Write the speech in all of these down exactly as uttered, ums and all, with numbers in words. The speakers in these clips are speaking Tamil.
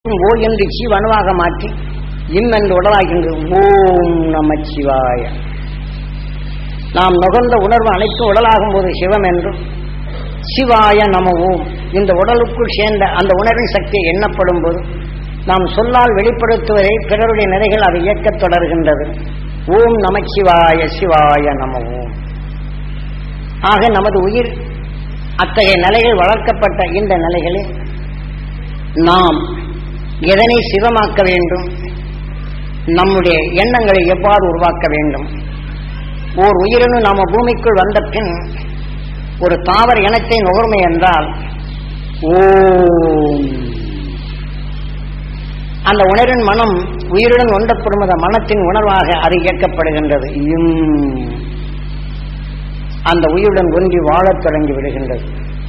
ஓ என்று சிவனுவாக மாற்றி இம் என்று உடலாகின்ற ஓம் நமச்சிவாய. நாம் நுகர்ந்த உணர்வு அனைத்தும் உடலாகும் போது சிவம் என்றும் சிவாய நம ஓம் இந்த உடலுக்குள் சேர்ந்த அந்த உணர்வின் சக்தி எண்ணப்படும் போது நாம் சொல்லால் வெளிப்படுத்துவதை பிறருடைய நிலைகள் அதை இயக்கத் தொடர்கின்றது. ஓம் நமச்சிவாய சிவாய நம ஓம். ஆக நமது உயிர் அத்தகைய நிலைகள் வளர்க்கப்பட்ட இந்த நிலைகளில் நாம் எதனை சிவமாக்க வேண்டும், நம்முடைய எண்ணங்களை எவ்வாறு உருவாக்க வேண்டும். ஓர் உயிரினு நாம பூமிக்குள் வந்த பின் ஒரு தாவர இனத்தை நுகர்மை என்றால் ஓம் அந்த உணர்வின் மனம் உயிருடன் ஒன்றப்படும் மனத்தின் உணர்வாக அது இயக்கப்படுகின்றது. இம் அந்த உயிருடன் ஒன்றி வாழத் தொடங்கி விடுகின்றது.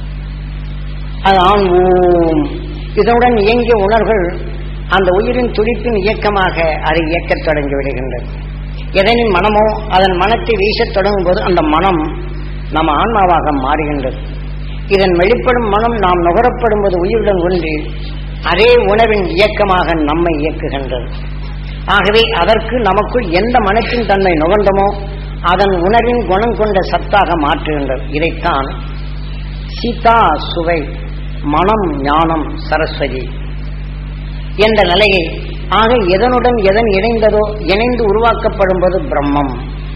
அதான் ஓம். இதனுடன் இயங்கிய உணர்வுகள் அந்த உயிரின் துடிப்பின் இயக்கமாக அதை இயக்கத் தொடங்கி விடுகின்றது. எதனின் மனமோ அதன் மனத்தை வீசத் தொடங்கும் போது அந்த மனம் நம் ஆன்மாவாக மாறுகின்றது. இதன் வெளிப்படும் மனம் நாம் நுகரப்படும் போது உயிருடன் ஒன்றி அதே உணர்வின் இயக்கமாக நம்மை இயக்குகின்றது. ஆகவே அதற்கு நமக்குள் எந்த மனத்தின் தன்மை நுகர்ந்தமோ அதன் உணர்வின் குணம் கொண்ட சத்தாக மாற்றுகின்றது. இதைத்தான் சீதா சுவை மனம் ஞானம் சரஸ்வதி என்ற நிலையை ஆக எதனுடன் எதன் இணைந்ததோ இணைந்து உருவாக்கப்படும் போது பிரம்மம்.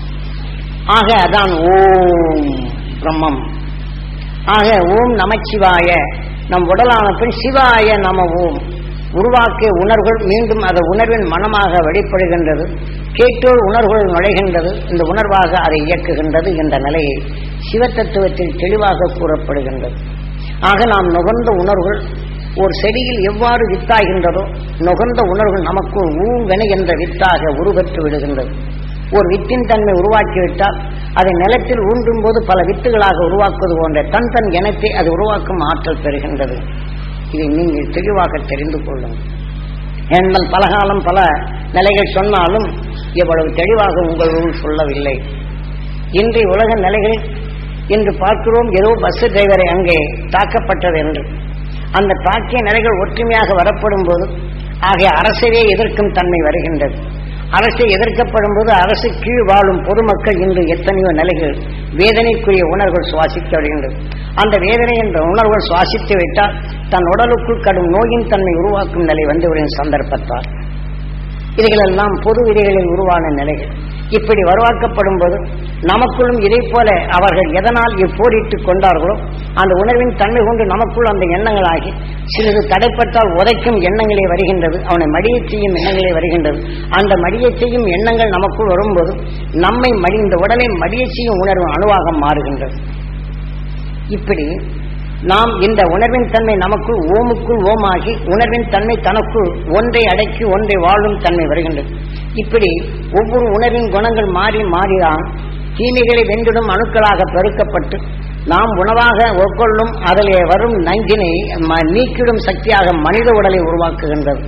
ஆக அதான் ஓம் பிரம்மம். ஆக ஓம் நமச்சிவாய நம் உடலான பின் சிவாய நம ஓம் உருவாக்கிய உணர்வுகள் மீண்டும் அந்த உணர்வின் மனமாக வெளிப்படுகின்றது. கேட்டோர் உணர்வுகள் நுழைகின்றது. இந்த உணர்வாக அதை இயக்குகின்றது என்ற நிலையை சிவத்தத்துவத்தில் தெளிவாக கூறப்படுகின்றது. ஆக நாம் நுகர்ந்த உணர்வுகள் ஒரு செடியில் எவ்வாறு வித்தாகின்றதோ நுகர்ந்த உணர்வுகள் நமக்கு ஊவென என்ற வித்தாக உருவற்று விடுகின்றது. ஒரு வித்தின் தன்மை உருவாக்கிவிட்டால் அதை நிலத்தில் ஊன்றும் போது பல வித்துகளாக உருவாக்குவது போன்ற தன் தன் இனத்தை அது உருவாக்கும் ஆற்றல் பெறுகின்றது. இதை நீங்கள் தெளிவாக தெரிந்து கொள்ளுங்கள். எங்கள் பலகாலம் பல நிலைகள் சொன்னாலும் எவ்வளவு தெளிவாக உங்களுள் சொல்லவில்லை. இன்றைய உலக நிலைகளில் இன்று பார்க்கிறோம் ஏதோ பஸ் டிரைவரை அங்கே தாக்கப்பட்டது என்று. அந்த தாக்கிய நிலைகள் ஒற்றுமையாக வரப்படும் போது ஆகிய அரசவே எதிர்க்கும் தன்மை வருகின்றது. அரசை எதிர்க்கப்படும் போது அரசு கீழ் வாழும் பொதுமக்கள் இன்று எத்தனையோ நிலைகள் வேதனைக்குரிய உணர்வுகள் சுவாசிக்க வருகின்றது. அந்த வேதனை என்ற உணர்வுகள் சுவாசித்து விட்டால் தன் உடலுக்குள் கடும் நோயின் தன்மை உருவாக்கும் நிலை வந்துவிடும் சந்தர்ப்பத்தால். இதுகளெல்லாம் பொது விதிகளில் உருவான நிலைகள். இப்படி உருவாக்கப்படும் போது நமக்குள்ளும் இதை போல அவர்கள் எதனால் போரிட்டுக் கொண்டார்களோ அந்த உணர்வின் தன்மை கொண்டு நமக்குள் அந்த எண்ணங்களாகி சிறிது தடைப்பட்டால் உதைக்கும் எண்ணங்களே வருகின்றது. அவனை மடியச் செய்யும் எண்ணங்களே வருகின்றது. அந்த மடியச் செய்யும் எண்ணங்கள் நமக்குள் வரும்போது நம்மை மடி இந்த உடலை மடியச் செய்யும் உணர்வு அணுவாக மாறுகின்றது. இப்படி நாம் இந்த உணர்வின் தன்மை நமக்குள் ஓமுக்குள் ஓமாகி உணர்வின் தன்மை தனக்குள் ஒன்றை அடக்கி ஒன்றை வாழும் தன்மை வருகின்றது. இப்படி ஒவ்வொரு உணர்வின் குணங்கள் மாறி மாறிதான் தீமைகளை வென்றிடும் அணுக்களாக பெருக்கப்பட்டு நாம் உணவாக உட்கொள்ளும் அதிலே வரும் நஞ்சினை நீக்கிடும் சக்தியாக மனித உடலை உருவாக்குகின்றது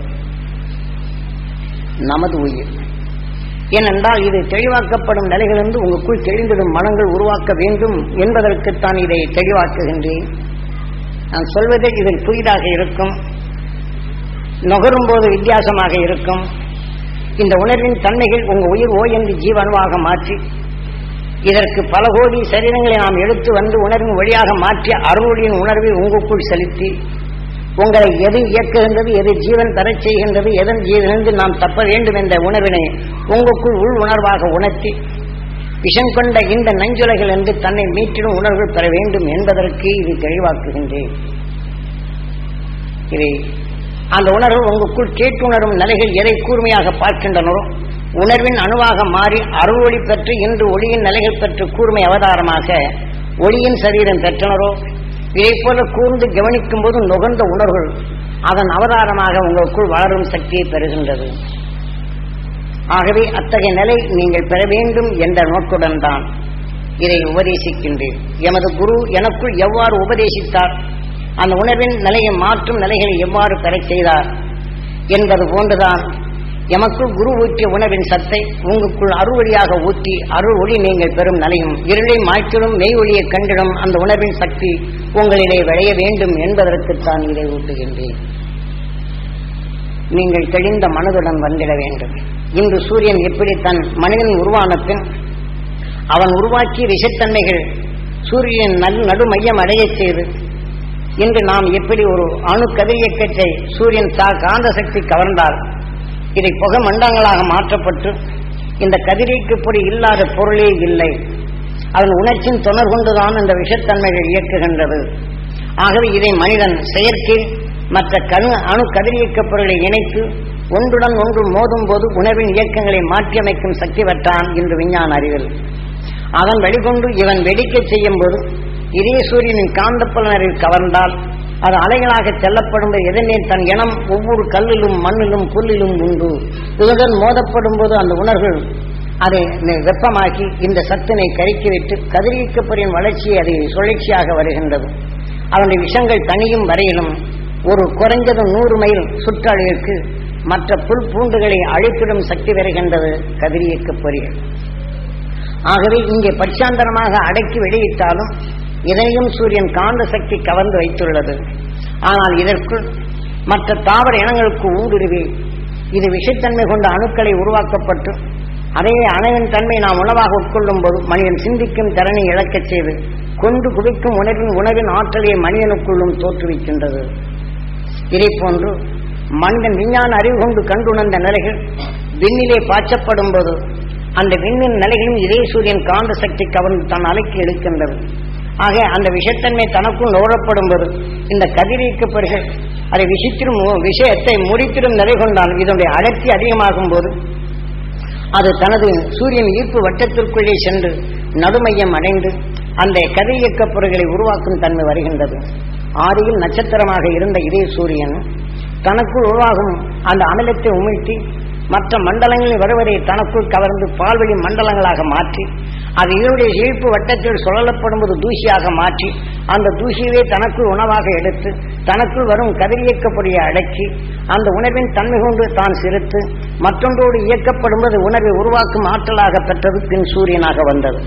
நமது உயிர். ஏனென்றால் இது தெளிவாக்கப்படும் நிலைகளிலிருந்து உங்களுக்குள் தெளிந்திடும் மனங்கள் உருவாக்க வேண்டும் என்பதற்குத்தான் இதை தெளிவாக்குகின்றேன். நான் சொல்வது இதில் புதிதாக இருக்கும், நுகரும் போது வித்தியாசமாக இருக்கும். இந்த உணர்வின் தன்மைகள் உங்கள் உயிர் ஓ என்று ஜீவனுவாக மாற்றி இதற்கு பல கோடி சரீரங்களை நாம் எடுத்து வந்து உணர்வின் வழியாக மாற்றி அருளின் உணர்வை உங்களுக்குள் செலுத்தி உங்களை எது இயக்குகின்றது எது ஜீவன் தரச் செய்கின்றது எதன் ஜீவனிலிருந்து நாம் தப்ப வேண்டும் என்ற உணர்வினை உங்களுக்குள் உள் உணர்வாக உணர்த்தி விஷம் கொண்ட இந்த நஞ்சுலைகள் என்று தன்னை மீட்டிடும் உணர்வுகள் பெற வேண்டும் என்பதற்கு இது தெளிவாக்குகின்றேன். இதை அந்த உணர்வு உங்களுக்குள் கேட்டுணரும் நிலைகள் எதை கூர்மையாக பார்க்கின்றனரோ உணர்வின் அணுவாக மாறி அருள் ஒளி பெற்று இன்று ஒளியின் நிலைகள் பெற்று கூர்மை அவதாரமாக ஒளியின் சரீரம் பெற்றனரோ இதை போல கூர்ந்து கவனிக்கும் போது நுகர்ந்த உணர்வுகள் அதன் அவதாரமாக உங்களுக்குள் வளரும் சக்தியை பெறுகின்றது. ஆகவே அத்தகைய நிலை நீங்கள் பெற வேண்டும் என்ற நோக்குடன் தான் இதை உபதேசிக்கின்றேன். எமது குரு எனக்குள் எவ்வாறு உபதேசித்தார், அந்த உணர்வின் நிலையை மாற்றும் நிலைகளை எவ்வாறு பெறச் செய்தார் என்பது போன்றுதான் எமக்குள் குரு ஊற்றிய உணர்வின் சத்தை உங்களுக்குள் அருள் ஒளியாக ஊற்றி அருள் ஒளி நீங்கள் பெறும் நிலையும் இருளை மாற்றிடும் மெய் ஒளியை கண்டிடும் அந்த உணர்வின் சக்தி உங்களிடையே விளைய வேண்டும் என்பதற்குத்தான் இதை ஊட்டுகின்றேன். நீங்கள் தெளிந்த மனதுடன் வந்திட வேண்டும். இன்று சூரியன் எப்படி தன் மனிதன் உருவான பின் அவன் உருவாக்கிய விஷத்தன்மைகள் சூரியன் நல் நடு மையம் அடைய செய்து இன்று நாம் எப்படி ஒரு அணு கதிரியக்கத்தை சூரியன் காந்த சக்தி கவர்ந்தால் இதை புகை மண்டலங்களாக மாற்றப்பட்டு இந்த கதிரியக்கப்படி இல்லாத பொருளே இல்லை, அதன் உணர்ச்சியின் தொடர் கொண்டுதான் இந்த விஷத்தன்மைகள் இயக்குகின்றது. ஆகவே இதை மனிதன் செயற்கை மற்ற கணு அணு கதிரியக்க பொருளை இணைத்து ஒன்றுடன் ஒன்று மோதும் போது உணர்வின் இயக்கங்களை மாற்றியமைக்கும் சக்தி பெற்றான் இன்று விஞ்ஞான அறிவில். அதன் வெளிகொண்டு இவன் வெடிக்க செய்யும் போது இதே சூரியனின் காந்தப்புலனரில் கவர்ந்தால் அது அலைகளாக செல்லப்படும் போது எதனே தன் இனம் ஒவ்வொரு கல்லிலும் மண்ணிலும் புல்லிலும் உண்டு. இதுடன் மோதப்படும் போது அந்த உணர்வு அதை வெப்பமாக்கி இந்த சத்தினை கருக்கிவிட்டு கதிரியக்கப்பொருளின் வளர்ச்சியை அதை சுழற்சியாக வருகின்றது. அதனுடைய விஷங்கள் தனியும் வரையிலும் ஒரு குறைஞ்சது நூறு மைல் சுற்றளவிற்கு மற்ற புல் பூண்டுகளை அழிப்பிடும் சக்தி வருகின்றது கதிரியக்கப்பொருள். ஆகவே இங்கே பட்சாந்தரமாக அடக்கி வெளியிட்டாலும் இதனையும் சூரியன் காந்த சக்தி கவர்ந்து வைத்துள்ளது. ஆனால் இதற்குள் மற்ற தாவர இனங்களுக்கு ஊடுருவி இது விஷத்தன்மை கொண்ட அணுக்களை உருவாக்கப்பட்டு அதே அணுவின் தன்மை நாம் உணவாக உட்கொள்ளும் போது மனிதன் சிந்திக்கும் திறனை இழக்கச் செய்து கொண்டு குவிக்கும் உணர்வின் உணவின் ஆற்றலை மனிதனுக்குள்ளும் தோற்றுவிக்கின்றது. இதை போன்று மனிதன் விஞ்ஞான அறிவு கொண்டு கண்டுணர்ந்த நிலைகள் விண்ணிலே பாய்ச்சப்படும் போது அந்த விண்ணின் நிலைகளும் இதே சூரியன் காந்த சக்தி கவர்ந்து தன் அலைக்கு இழுக்கின்றது. ஆக அந்த விஷத்தன்மை தனக்குள் நோரப்படும் போது இந்த கதிரியக்கப்பொருள்கள் அதை விஷத்திரும் விஷயத்தை முடித்திடும் நிலை கொண்டால் இதனுடைய அடர்த்தி அதிகமாகும் போது அது தனது சூரியன் ஈர்ப்பு வட்டத்திற்குள்ளே சென்று நடுமையம் அடைந்து அந்த கதிரியக்கப் பொருள்களை உருவாக்கும் தன்மை வருகின்றது. ஆதியில் நட்சத்திரமாக இருந்த இதே சூரியன் தனக்குள் உருவாகும் அந்த அமிலத்தை உமிழ்த்தி மற்ற மண்டலங்களில் வருவதை தனக்குள் கவர்ந்து பால்வெளி மண்டலங்களாக மாற்றி அது இதனுடைய ஈர்ப்பு வட்டத்தில் சுழலப்படும் போது தூசியாக மாற்றி அந்த தூசியவே தனக்குள் உணவாக எடுத்து தனக்குள் வரும் கதிரியக்கப்பொருளை அடக்கி அந்த உணர்வின் தன்மை கொண்டு தான் சிரித்து மற்றொன்றோடு இயக்கப்படும் போது உணர்வை உருவாக்கும் ஆற்றலாக பெற்றது பின் சூரியனாக வந்தது.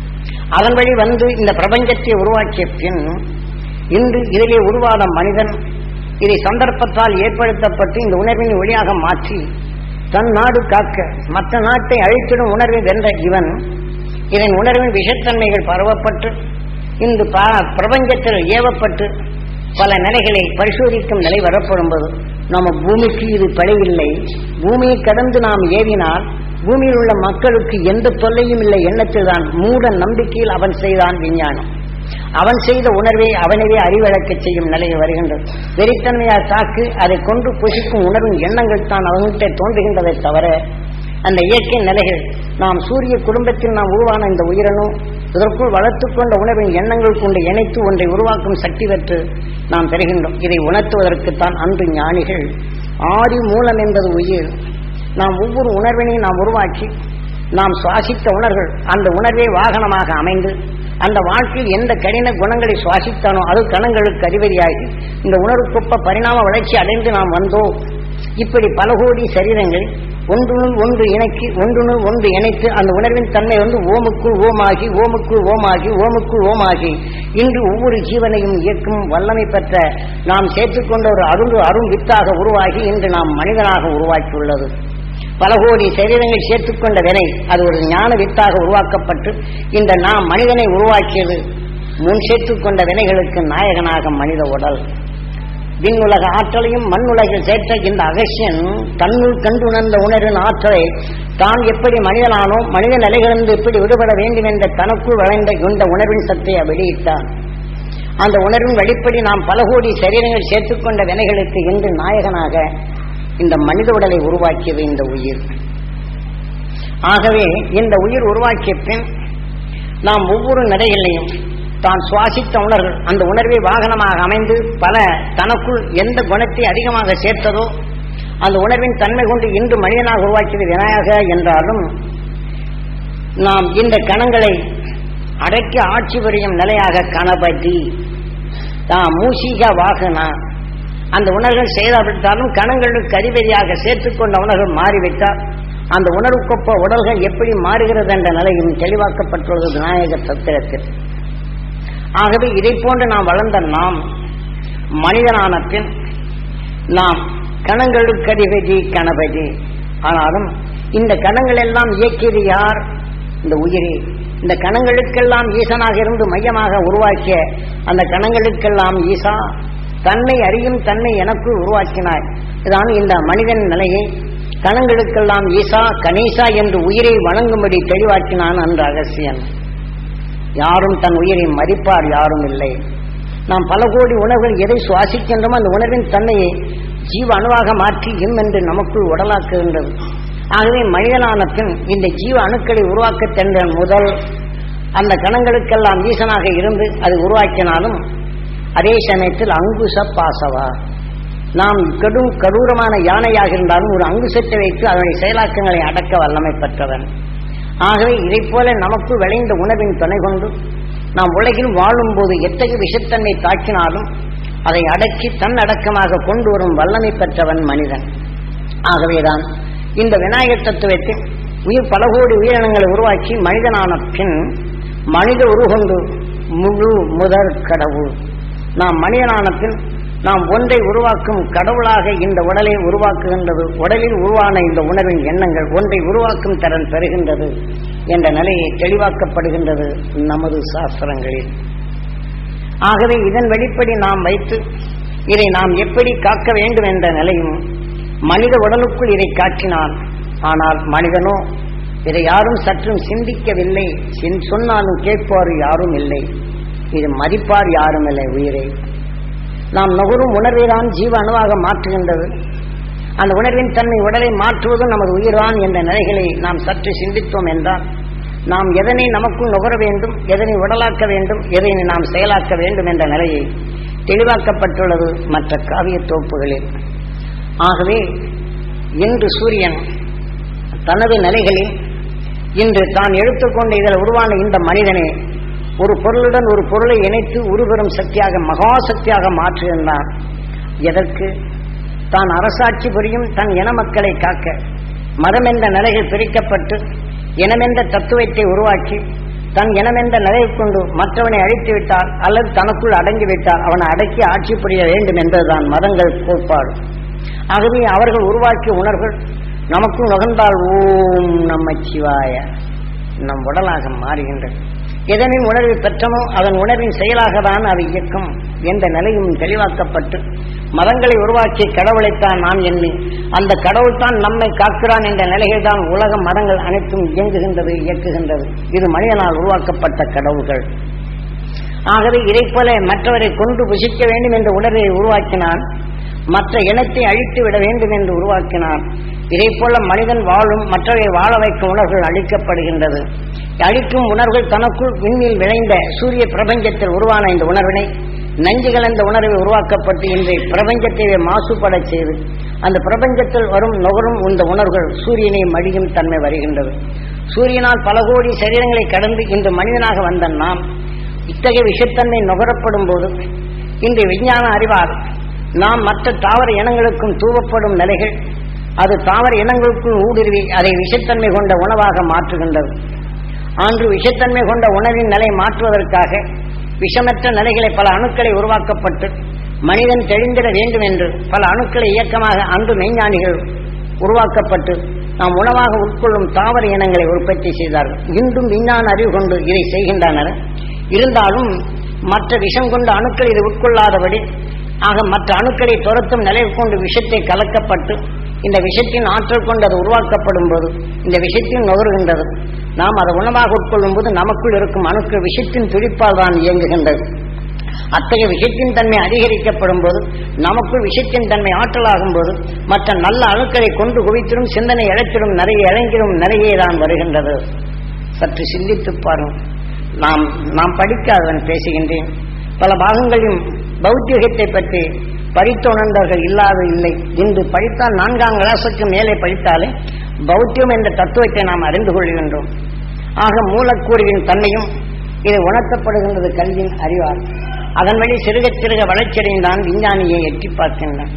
அதன் வழி வந்து இந்த பிரபஞ்சத்தை உருவாக்கிய பின் இன்று இதிலே உருவான மனிதன் இதை சந்தர்ப்பத்தால் ஏற்படுத்தப்பட்டு இந்த உணர்வின் ஒளியாக மாற்றி தன் நாடு காக்க மற்ற நாட்டை அழித்திடும் உணர்வை வென்ற இவன் இதன் உணர்வின் விஷத்தன்மைகள் பரவப்பட்டு இந்த பிரபஞ்சத்தில் ஏவப்பட்டு பல நிலைகளை பரிசோதிக்கும் நிலை வரப்படும்போது நம்ம பூமிக்கு இது படையில்லை, பூமியை கடந்து நாம் ஏவினால் பூமியில் உள்ள மக்களுக்கு எந்த தொல்லையும் இல்லை எண்ணத்தில் தான் மூட நம்பிக்கையில் அவன் செய்தான் விஞ்ஞானம். அவன் செய்த உணர்வை அவனவே அறிவழக்க செய்யும் நிலையை வருகின்றது. வெறித்தன்மையால் தாக்கு அதை கொண்டு புசிக்கும் உணர்வின் எண்ணங்கள் தான் அவன்கிட்ட தோன்றுகின்றதை தவிர அந்த இயற்கை நிலைகள் நாம் சூரிய குடும்பத்தில் நாம் உருவான இந்த உயிரனும் இதற்குள் வளர்த்துக் கொண்ட உணர்வின் எண்ணங்கள் கொண்டு இணைத்து ஒன்றை உருவாக்கும் சக்தி பெற்று நாம் பெறுகின்றோம். இதை உணர்த்துவதற்குத்தான் அன்று ஞானிகள் ஆதி மூலம் என்பது உயிர், நாம் ஒவ்வொரு உணர்வினையும் நாம் உருவாக்கி நாம் சுவாசித்த உணர்வுகள் அந்த உணர்வே வாகனமாக அமைந்து அந்த வாழ்க்கையில் எந்த கடின குணங்களை சுவாசித்தானோ அது கணங்களுக்கு அறிவறியாகி இந்த உணர்வுக்கொப்ப பரிணாம வளர்ச்சி அடைந்து நாம் வந்தோம். இப்படி பல கோடி சரீரங்கள் ஒன்றுனுள் ஒன்று இணைக்கி ஒன்றுனுள் ஒன்று இணைத்து அந்த உணர்வின் தன்மை வந்து ஓமுக்குள் ஓமாகி ஓமுக்குள் ஓமாகி ஓமுக்குள் ஓமாகி இன்று ஒவ்வொரு ஜீவனையும் இயக்கும் வல்லமை பெற்ற நாம் சேர்த்துக்கொண்ட ஒரு அருள் அருள் வித்தாக உருவாகி இன்று நாம் மனிதனாக உருவாக்கியுள்ளது. பல கோடி சரீரங்கள் சேர்த்துக்கொண்ட வினை அது ஒரு ஞான வித்தாக உருவாக்கப்பட்டு இந்த நாம் மனிதனை உருவாக்கியது முன் சேர்த்துக்கொண்ட வினைகளுக்கு நாயகனாக மனித உடல். விண்ணுலக ஆற்றலையும் மண்ணுலகில் சேர்த்த இந்த அகசியன் தன்னுள் கண்டுணர்ந்த உணர்வின் ஆற்றலை தான் எப்படி மனிதனானோ மனித நிலைகளிலிருந்து எப்படி விடுபட வேண்டும் என்ற தனக்குள் வளைந்த இந்த உணர்வின் சக்தியை வெளியிட்டான். அந்த உணர்வின் வெளிப்படி நாம் பல கோடி சரீரங்கள் சேர்த்துக்கொண்ட வினைகளுக்கு இன்று நாயகனாக இந்த மனித உடலை உருவாக்கியது இந்த உயிர். ஆகவே இந்த உயிர் உருவாக்கிய பின் நாம் ஒவ்வொரு நிலையிலையும் தான் சுவாசித்த உணர்வு அந்த உணர்வை வாகனமாக அமைந்து பல தனக்குள் எந்த குணத்தை அதிகமாக சேர்த்ததோ அந்த உணர்வின் தன்மை கொண்டு இன்று மனிதனாக உருவாக்கியது விநாயக என்றாலும் நாம் இந்த கணங்களை அடக்கி ஆட்சி புரியும் நிலையாக கணபதி தாம் மூசிக வாகனா அந்த உணர்வுகள் செய்தாவிட்டாலும் கணங்களுக்கு அறிவறியாக சேர்த்துக்கொண்ட உணர்வுகள் மாறிவிட்டால் அந்த உணர்வுக்கொப்ப உடல்கள் எப்படி மாறுகிறது என்ற நிலையும் தெளிவாக்கப்பட்டுள்ளது விநாயகர் சத்திரத்தில். ஆகவே இதை போன்று நாம் வளர்ந்த நாம் மனிதனான பின் நாம் கணங்களுக்கு அதிபதி கணபதி. ஆனாலும் இந்த கணங்கள் எல்லாம் இயக்கியது யார்? இந்த உயிரே. இந்த கணங்களுக்கெல்லாம் ஈசனாக இருந்து மையமாக உருவாக்கிய அந்த கணங்களுக்கெல்லாம் ஈசா தன்னை அறியும் தன்னை எனக்குள் உருவாக்கினாய். இதான் இந்த மனிதன் நிலையை கணங்களுக்கெல்லாம் ஈசா கணேசா என்று உயிரை வணங்கும்படி தெளிவாக்கினான் அந்த அகசியன். யாரும் தன் உயிரை மதிப்பார் யாரும் இல்லை. நாம் பல கோடி உணர்வுகள் எதை சுவாசிக்கின்றோமோ அந்த உணர்வின் தன்மையை ஜீவ அணுவாக மாற்றி இம் என்று நமக்குள் உடலாக்குகின்றது. ஆகவே மனிதனான பின் இந்த ஜீவ அணுக்களை உருவாக்க தென்ற முதல் அந்த கணங்களுக்கெல்லாம் ஈசனாக இருந்து அது உருவாக்கினாலும் அதே சமயத்தில் அங்குச பாசவா. நாம் கடும் கடூரமான யானையாக இருந்தாலும் ஒரு அங்குசத்தை வைத்து அதனுடைய செயலாக்கங்களை அடக்க வல்லமை பெற்றவன். ஆகவே இதை போல நமக்குள் விளைந்த உணவின் துணை கொண்டு நாம் உலகில் வாழும் போது எத்தகைய விஷத்தன்மை தாக்கினாலும் அதை அடக்கி தன் அடக்கமாக கொண்டு வரும் வல்லமை பெற்றவன் மனிதன். ஆகவேதான் இந்த விநாயகர் தத்துவத்தில் உயிர் பல கோடி உயிரினங்களை உருவாக்கி மனிதனான பின் மனித உருகொண்டு முழு முதற் கடவுள். நாம் மனிதனான பின் நாம் ஒன்றை உருவாக்கும் கடவுளாக இந்த உடலை உருவாக்குகின்றது. உடலில் உருவான இந்த உணர்வின் எண்ணங்கள் ஒன்றை உருவாக்கும் திறன் பெறுகின்றது என்ற நிலையை தெளிவாக்கப்படுகின்றது நமது சாஸ்திரங்களில். ஆகவே இதன் வெளிப்படி நாம் வைத்து இதை நாம் எப்படி காக்க வேண்டும் என்ற நிலையும் மனித உடலுக்குள் இதை காட்டினான். ஆனால் மனிதனோ இதை யாரும் சற்றும் சிந்திக்கவில்லை. சொன்னாலும் கேட்பார் யாரும் இல்லை. இது மதிப்பார் யாரும் இல்லை. உயிரை நாம் நுகரும் உணர்வைதான் ஜீவ அணுவாக மாற்றுகின்றது. அந்த உணர்வின் தன்மை உடலை மாற்றுவதும் நமது உயிர்தான் என்ற நிலைகளை நாம் சற்று சிந்தித்தோம் என்றால் நாம் எதனை நமக்குள் நுகர வேண்டும், எதனை உடலாக்க வேண்டும், எதனை நாம் செயலாக்க வேண்டும் என்ற நிலையை தெளிவாக்கப்பட்டுள்ளது மற்ற காவிய தொகுப்புகளில். ஆகவே இன்று சூரியன் தனது நிலைகளில் இன்று தான் எடுத்துக்கொண்ட இதில் உருவான இந்த மனிதனை ஒரு பொருளுடன் ஒரு பொருளை இணைத்து உருபெறும் சக்தியாக மகா சக்தியாக மாற்றுகின்றான். எதற்கு? தான் அரசாட்சி புரியும் தன் இன மக்களை காக்க மதம் என்ற நிலைகள் பிரிக்கப்பட்டு இனமென்ற தத்துவத்தை உருவாக்கி தன் இனமென்ற நிலையை கொண்டு மற்றவனை அழித்து விட்டால் அல்லது தனக்குள் அடங்கிவிட்டால் அவனை அடக்கி ஆட்சி புரிய வேண்டும் என்பதுதான் மதங்கள் கோட்பாடு. ஆகவே அவர்கள் உருவாக்கிய உணர்வுகள் நமக்குள் நுகர்ந்தால் ஓம் நமச்சிவாய நம் உடலாக மாறுகின்றது. எதனின் உணர்வை பெற்றமோ அதன் உணர்வின் செயலாக தான் அது இயக்கம் என்ற நிலையும் தெளிவாக்கப்பட்டு மதங்களை உருவாக்கி கடவுளைத்தான் நாம் எண்ணி அந்த கடவுள் தான் நம்மை காக்கிறான் என்ற நிலையில் தான் உலக மதங்கள் அனைத்தும் இயங்குகின்றது இயக்குகின்றது. இது மனிதனால் உருவாக்கப்பட்ட கடவுள்கள். ஆகவே இதை போல மற்றவரை கொண்டு புசிக்க வேண்டும் என்ற உணர்வை உருவாக்கினான். மற்ற இனத்தை அழித்து விட வேண்டும் என்று உருவாக்கினான். இதை போல மனிதன் வாழும் மற்றவை வாழ வைக்கும் உணர்வுகள் அழிக்கப்படுகின்றது. அழிக்கும் உணர்வுகள் தனக்குள் விண்ணில் விளைந்த சூரிய பிரபஞ்சத்தில் உருவான இந்த உணர்வினை நஞ்சு கலந்த உணர்வை உருவாக்கப்பட்டு இன்றைய பிரபஞ்சத்தை மாசுபட செய்து அந்த பிரபஞ்சத்தில் வரும் நுகரும் இந்த உணர்வுகள் சூரியனை மடியும் தன்மை வருகின்றது. சூரியனால் பல கோடி சரீரங்களை கடந்து இன்று மனிதனாக வந்த நாம் இத்தகைய விஷத்தன்மை நுகரப்படும் போது இன்று விஞ்ஞான அறிவால் நாம் மற்ற தாவர இனங்களுக்கும் தூவப்படும் நிலைகள் அது தாவர இனங்களுக்குள் ஊடுருவி அதை விஷத்தன்மை கொண்ட உணவாக மாற்றுகின்றது. அன்று விஷத்தன்மை கொண்ட உணவின் நிலை மாற்றுவதற்காக விஷமற்ற நிலைகளை பல அணுக்களை உருவாக்கப்பட்டு மனிதன் தெளிந்திட வேண்டும் என்று பல அணுக்களை இயக்கமாக அன்று மெய்ஞானிகள் உருவாக்கப்பட்டு நாம் உணவாக உட்கொள்ளும் தாவர இனங்களை உற்பத்தி செய்தார்கள். இன்றும் விஞ்ஞான அறிவு கொண்டு இதை செய்கின்றனர். இருந்தாலும் மற்ற விஷம் கொண்ட அணுக்கள் இதை உட்கொள்ளாதபடி ஆக மற்ற அணுக்களை துரத்தும் நிலையில் கொண்டு விஷத்தை கலக்கப்பட்டு இந்த விஷத்தின் ஆற்றல் கொண்டு அது உருவாக்கப்படும் போது இந்த விஷத்தின் நுகர்கின்றது. நாம் அதை உணவாக உட்கொள்ளும் போது நமக்குள் இருக்கும் அணுக்கள் விஷத்தின் துடிப்பால் தான் இயங்குகின்றது. அத்தகைய விஷத்தின் தன்மை அதிகரிக்கப்படும் போது நமக்குள் விஷத்தின் தன்மை ஆற்றலாகும் போது மற்ற நல்ல அணுக்களை கொண்டு குவித்திடும் சிந்தனை இழத்திடும் நிறைய இறங்கிடும் நிறையே தான் வருகின்றது. சற்று சிந்தித்து பாருங்கள். நாம் நாம் படிக்காதவன் பேசுகின்றேன். பல பாகங்களையும் பௌத்திகத்தை பற்றி படித்த உணர்ந்தவர்கள் இல்லாத இல்லை. இன்று படித்தால் நான்காம் கிளாஸுக்கு மேலே படித்தாலே பௌத்தியம் என்ற தத்துவத்தை நாம் அறிந்து கொள்கின்றோம். ஆக மூலக்கூறுவின் தன்மையும் இது உணர்த்தப்படுகின்றது கல்வியின் அறிவார். அதன் வழி சிறுக சிறுக வளர்ச்சியடைந்தான் விஞ்ஞானியை எட்டி பார்க்கின்றான்.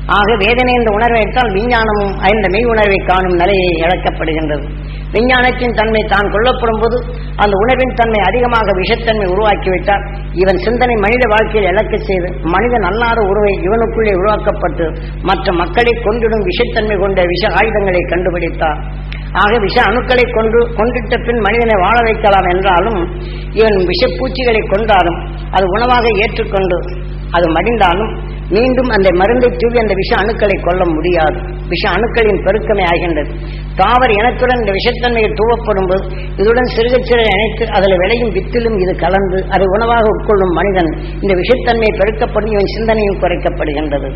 ஆக வேதனை என்ற உணர்வை எடுத்தால் விஞ்ஞானமும் இந்த மெய் உணர்வை காணும் நிலையை இழக்கப்படுகின்றது. விஞ்ஞானத்தின் தன்மை தான் கொல்லப்படும் போது அந்த உணர்வின் தன்மை அதிகமாக விஷத்தன்மை உருவாக்கிவிட்டார். இவன் சிந்தனை மனித வாழ்க்கையில் இழக்க செய்து மனிதன் அல்லாத உருவை இவனுக்குள்ளே உருவாக்கப்பட்டு மற்ற மக்களை கொண்டிடும் விஷத்தன்மை கொண்ட விஷ ஆயுதங்களை கண்டுபிடித்தார். ஆக விஷ அணுக்களை கொண்டு கொண்டிட்ட பின் மனிதனை வாழ வைக்கலாம் என்றாலும் இவன் விஷப்பூச்சிகளை கொண்டாலும் அது உணவாக ஏற்றுக்கொண்டு அது மடிந்தாலும் மீண்டும் அந்த மருந்தை தூவி அந்த விஷ அணுக்களை கொல்ல முடியாது. விஷ அணுக்களின் பெருக்கமே ஆகின்றது. தாவர இனத்துடன் இந்த விஷத்தன்மையை தூவப்படும் போது இதுடன் சிறுக சிறுக இணைத்து அதில் விளையும் வித்திலும் இது கலந்து அதை உணவாக உட்கொள்ளும் மனிதன் இந்த விஷத்தன்மையை பெருக்கப்படும் இவன் சிந்தனையும் குறைக்கப்படுகின்றது.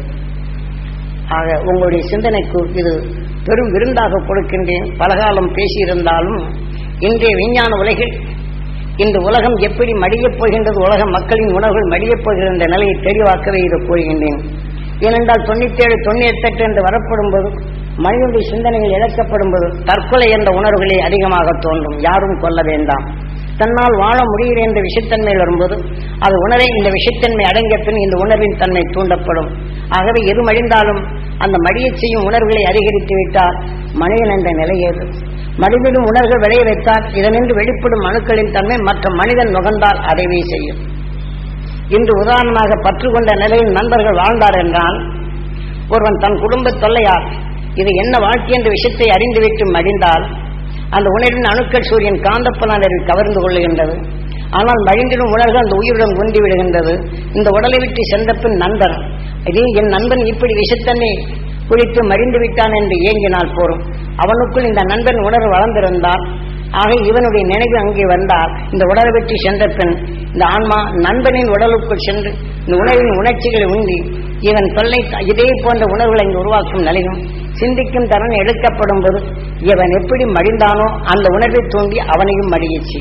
ஆக உங்களுடைய சிந்தனைக்கு இது பெரும் விருந்தாக கொடுக்கின்றேன். பலகாலம் பேசியிருந்தாலும் இன்றைய விஞ்ஞான உலகில் இந்த உலகம் எப்படி மடியப் போகின்றது, உலக மக்களின் உணர்வுகள் மடியப் போகிற இந்த நிலையை தெளிவாக்கவே இதை கூறுகின்றேன். ஏனென்றால் தொண்ணூத்தி ஏழு தொண்ணூத்தி எட்டு என்று வரப்படும் போது மனிதனுடைய சிந்தனைகள் இழக்கப்படும் போது தற்கொலை என்ற உணர்வுகளே அதிகமாக தோன்றும். யாரும் கொல்ல வேண்டாம், தன்னால் வாழ முடிகிற என்ற விஷத்தன்மையில் வரும்போது அது உணரை இந்த விஷத்தன்மை அடங்கிய பின் இந்த உணர்வின் தன்மை தூண்டப்படும். ஆகவே எது மடிந்தாலும் அந்த மடியச் செய்யும் உணர்வுகளை அதிகரித்து விட்டால் மனிதன் என்ற நிலையேது. மனிதனும் உணர்வுகள் விளைய வைத்தால் இதனின்று வெளிப்படும் அணுக்களின் தன்மை மற்ற மனிதன் நுகர்ந்தால் அதைவே செய்யும். இன்று உதாரணமாக பற்று கொண்ட நிலையில் நண்பர்கள் வாழ்ந்தார் என்றால் ஒருவன் தன் குடும்ப தொல்லையால் இது என்ன வாழ்க்கை என்ற விஷயத்தை அறிந்துவிட்டு மடிந்தால் அந்த உணர்வின் அணுக்கள் சூரியன் காந்தப்பலானரை கவர்ந்து கொள்ளுகின்றது. ஆனால் மழிந்திடும் உணர்வு அந்த உயிருடன் ஒன்றி விடுகின்றது. இந்த உடலை விட்டு சென்ற பின் நண்பன் இதே என் நண்பன் இப்படி விஷத்தன்மை குளித்து மறிந்து விட்டான் என்று ஏங்கினால் போரும். அவனுக்குள் இந்த நண்பன் உணர்வு வளர்ந்திருந்தால் ஆக இவனுடைய நினைவு அங்கே வந்தால் இந்த உடலை விட்டு சென்ற பின் இந்த ஆன்மா நண்பனின் உடலுக்குள் சென்று இந்த உணர்வின் உணர்ச்சிகளை உந்தி இவன் தொல்லை இதே போன்ற உணர்வுகளை இங்கு உருவாக்கும் நிலையும் சிந்திக்கும் தரன் எடுக்கப்படும் போது இவன் எப்படி மடிந்தானோ அந்த உணர்வை தூண்டி அவனையும் மடியிச்சு.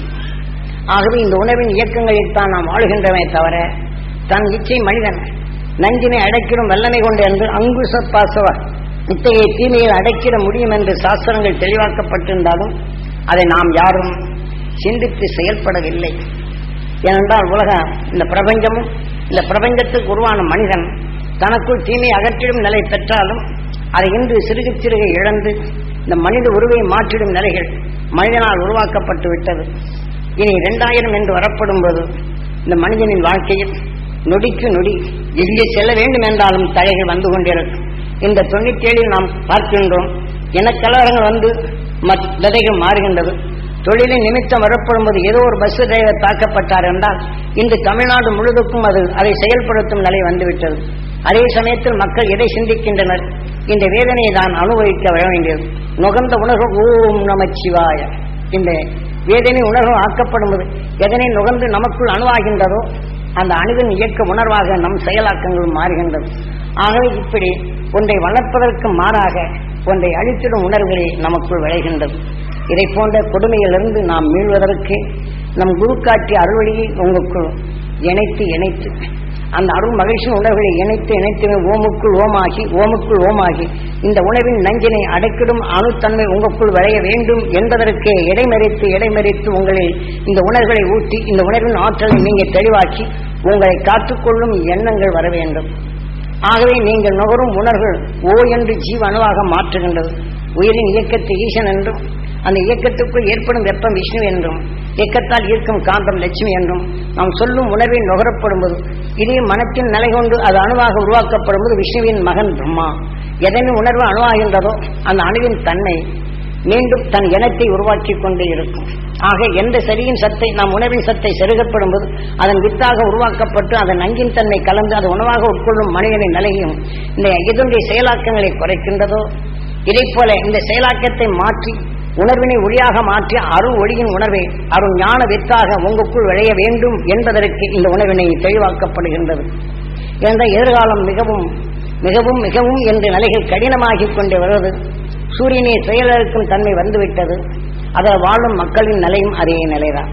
ஆகவே இந்த உணர்வின் இயக்கங்களில் தான் நாம் வாழ்கின்றமே தவிர தன் இச்சை மனிதன் நஞ்சினை அடக்கிடும் வல்லமை கொண்டு என்று அங்குச பாசவ இத்தகைய தீமையை அடக்கிட முடியும் என்று சாஸ்திரங்கள் தெளிவாக்கப்பட்டிருந்தாலும் அதை நாம் யாரும் சிந்தித்து செயல்படவில்லை. ஏனென்றால் உலக இந்த பிரபஞ்சமும் இந்த பிரபஞ்சத்துக்கு உருவான மனிதன் தனக்குள் தீமையை அகற்றிடும் நிலை பெற்றாலும் அதை இன்று சிறுக சிறுக இழந்து இந்த மனித உருவை மாற்றிடும் நிலைகள் மனிதனால் உருவாக்கப்பட்டு விட்டது. இனி இரண்டாயிரம் என்று வரப்படும் போது இந்த மனிதனின் வாழ்க்கையில் நொடிக்கு நொடி எங்கே செல்ல வேண்டும் என்றாலும் தடைகள் வந்து கொண்டிருக்கும். இந்த தொண்ணூத்தி ஏழில் நாம் பார்க்கின்றோம் இனக்கலவரங்கள் வந்து விதைகள் மாறுகின்றது. தொழிலின் நிமித்தம் வரப்படும் போது ஏதோ ஒரு பஸ் டிரைவர் தாக்கப்பட்டார் என்றால் இன்று தமிழ்நாடு முழுவதுக்கும் அது அதை செயல்படுத்தும் நிலை வந்துவிட்டது. அதே சமயத்தில் மக்கள் எதை சிந்திக்கின்றனர், இந்த வேதனையை தான் அனுபவிக்க வர வேண்டியது. நுகர்ந்த உணர்வு ஓம் நமச்சிவாய இந்த வேதனை உணர்வு ஆக்கப்படும் போது எதனை நுகர்ந்து நமக்குள் அணுவாகின்றதோ அந்த அணுவின் இயக்க உணர்வாக நம் செயலாக்கங்கள் மாறுகின்றது. ஆகவே இப்படி ஒன்றை வளர்ப்பதற்கு மாறாக ஒன்றை அழித்திடும் உணர்வுகளே நமக்குள் விளைகின்றது. இதை போன்ற கொடுமையிலிருந்து நாம் மீள்வதற்கு நம் குரு காட்டிய அருள்வழியை உங்களுக்குள் இணைத்து இணைத்து அந்த அருள் மகிழ்ச்சியின் உணர்வுகளை இணைத்து இணைத்து ஓமுக்குள் ஓமாகி ஓமுக்குள் ஓமாகி இந்த உணவின் நஞ்சினை அடைக்கிடும் அணுத்தன்மை உங்களுக்குள் விளைய வேண்டும் என்பதற்கு இடைமறித்து இடைமறித்து உங்களில் இந்த உணர்வுகளை ஊட்டி இந்த உணர்வின் ஆற்றலை நீங்கள் தெளிவாக்கி உங்களை காத்துக்கொள்ளும் எண்ணங்கள் வர வேண்டும். ஆகவே நீங்கள் நுகரும் உணர்வுகள் ஓ என்று ஜீவ அணுவாக மாற்றுகின்றது. உயிரின் இயக்கத்தை ஈசன் என்றும் அந்த இயக்கத்துக்குள் ஏற்படும் வெப்பம் விஷ்ணு என்றும் இயக்கத்தால் ஈர்க்கும் காந்தம் லட்சுமி என்றும் நாம் சொல்லும் உணர்வை நுகரப்படும் போது இதே மனத்தின் நிலை கொண்டு அது அணுவாக உருவாக்கப்படும் போது விஷ்ணுவின் மகன் பிரம்மா எதனை உணர்வு அணுவாகின்றதோ அந்த அணுவின் தன்மை மீண்டும் தன் இனத்தை உருவாக்கி கொண்டே இருக்கும். ஆக எந்த சரியின் சத்தை நாம் உணவின் சத்தை செருகப்படும் போது அதன் வித்தாக உருவாக்கப்பட்டு அதன் நங்கின் தன்மை கலந்து அது உணவாக உட்கொள்ளும் மனிதனின் நிலையும் இந்த இதனுடைய செயலாக்கங்களை குறைக்கின்றதோ இதை போல இந்த செயலாக்கத்தை மாற்றி உணர்வினை ஒளியாக மாற்றி அருள் ஒளியின் உணர்வை அருள் ஞான வித்தாக உங்களுக்குள் விளைய வேண்டும் என்பதற்கு இந்த உணர்வினை தெளிவாக்கப்படுகின்றது. என்ற எதிர்காலம் மிகவும் மிகவும் மிகவும் என்ற நிலைகள் கடினமாகிக் கொண்டே வருவது. சூரியனை செயலிழக்கும் தன்மை வந்துவிட்டது. அதில் வாழும் மக்களின் நிலையும் அதே நிலைதான்.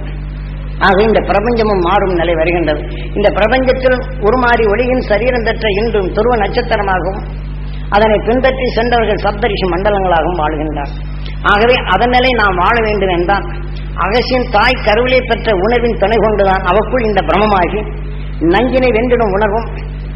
ஆக இந்த பிரபஞ்சமும் மாறும் நிலை வருகின்றது. இந்த பிரபஞ்சத்தில் உருமாறி ஒளியின் சரீரம் பெற்ற இன்றும் துருவ நட்சத்திரமாகவும் அதனை பின்பற்றி சென்றவர்கள் சப்தரிஷி மண்டலங்களாகவும் வாழ்கின்றார். ஆகவே அதன் நிலை நாம் வாழ வேண்டும் என்றால் அகசியின் தாய் கருவிலை பெற்ற உணர்வின் துணை கொண்டுதான் அவக்குள் இந்த பிரமமாகி நஞ்சினை வென்றிடும் உணர்வும்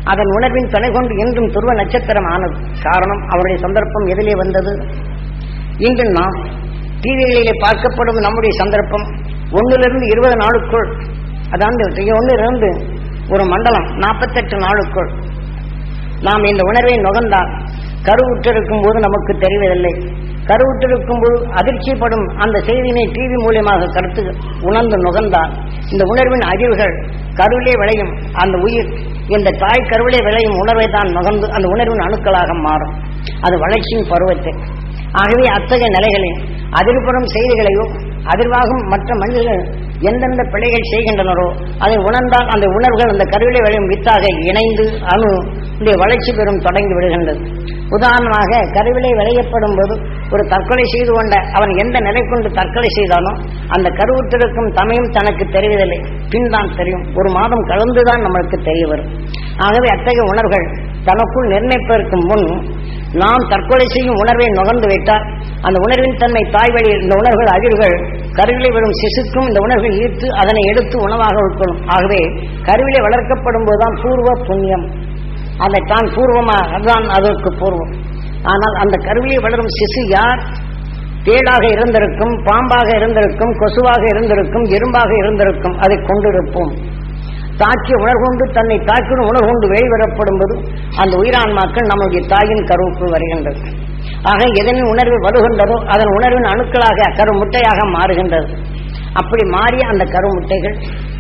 அதன் உணர்வின் துணை கொண்டு இன்றும் துருவ நட்சத்திரம் ஆனது. காரணம், அவருடைய சந்தர்ப்பம் எதிலே வந்தது? இன்று நாம் டிவிகளிலே பார்க்கப்படும் நம்முடைய சந்தர்ப்பம் ஒன்னிலிருந்து இருபது நாளுக்குள், அதாவது ஒன்னிலிருந்து ஒரு மண்டலம் நாற்பத்தெட்டு நாளுக்குள் நாம் இந்த உணர்வை நுகர்ந்தால் கருவுற்றிருக்கும் போது நமக்கு தெரிவதில்லை. கருவுற்றிருக்கும் போது அதிர்ச்சிப்படும் அந்த செய்தியினை டிவி மூலியமாக கருத்து உணர்ந்து நுகர்ந்தால் இந்த உணர்வின் அதிர்வுகள் கருவிலே விளையும் அந்த உயிர் இந்த தாய் கருவிலே விளையும் உணர்வை தான் நுகர்ந்து அந்த உணர்வின் அணுக்களாக மாறும். அது வளர்ச்சியின் பருவத்தை. ஆகவே அத்தகைய நிலைகளில் அதிர்புறம் செய்திகளையோ அதிர்வாகும் மற்ற மனிதர்கள் எந்தெந்த பிழைகள் செய்கின்றனரோ அதை உணர்ந்தால் அந்த உணர்வுகள் அந்த கருவிலே விளையும் வித்தாக இணைந்து அணு வளர்ச்சி பெறும் தொடங்கி விடுகின்றது. உதாரணமாக, கருவிலே விளையப்படும் போது ஒரு தற்கொலை செய்து கொண்ட அவன் எந்த நிலை கொண்டு தற்கொலை செய்தானோ அந்த கருவுற்றிருக்கும் தமையும் தனக்கு தெரிவதில்லை, பின் தான் தெரியும். ஒரு மாதம் கலந்துதான் நம்மளுக்கு தெரிய வரும். ஆகவே அத்தகைய உணர்வுகள் தனக்குள் நிர்ணயிப்பதற்கு முன் நாம் தற்கொலை செய்யும் உணர்வை நுகர்ந்து விட்டால் அந்த உணர்வின் தன்மை தாய் வழியில் இந்த உணர்வுகள் அதிர்வுகள் கருவிலே வரும் சிசுக்கும் இந்த உணர்வுகள் ஈர்த்து அதனை எடுத்து உணவாக உட்கொள்ளும். ஆகவே கருவிலே வளர்க்கப்படும் போதுதான் பூர்வ புண்ணியம், அதை தான் பூர்வமாக அதுதான் அதற்கு பூர்வம். ஆனால் அந்த கருவிலே வளரும் சிசு யார்? தேடாக இருந்திருக்கும், பாம்பாக இருந்திருக்கும், கொசுவாக இருந்திருக்கும், எறும்பாக இருந்திருக்கும், அதை கொண்டிருப்போம். தாக்கிய உணர்கொண்டு தன்னை தாக்கிடும் உணர்கொண்டு வெளிவரப்படும் போது அந்த உயிரான்மாக்கள் நம்முடைய தாயின் கருவுக்கு வருகின்றது. ஆக எதனின் உணர்வு வருகின்றதோ அதன் உணர்வின் அணுக்களாக கருமுட்டையாக மாறுகின்றது. அப்படி மாறிய அந்த கருமுட்டைகள்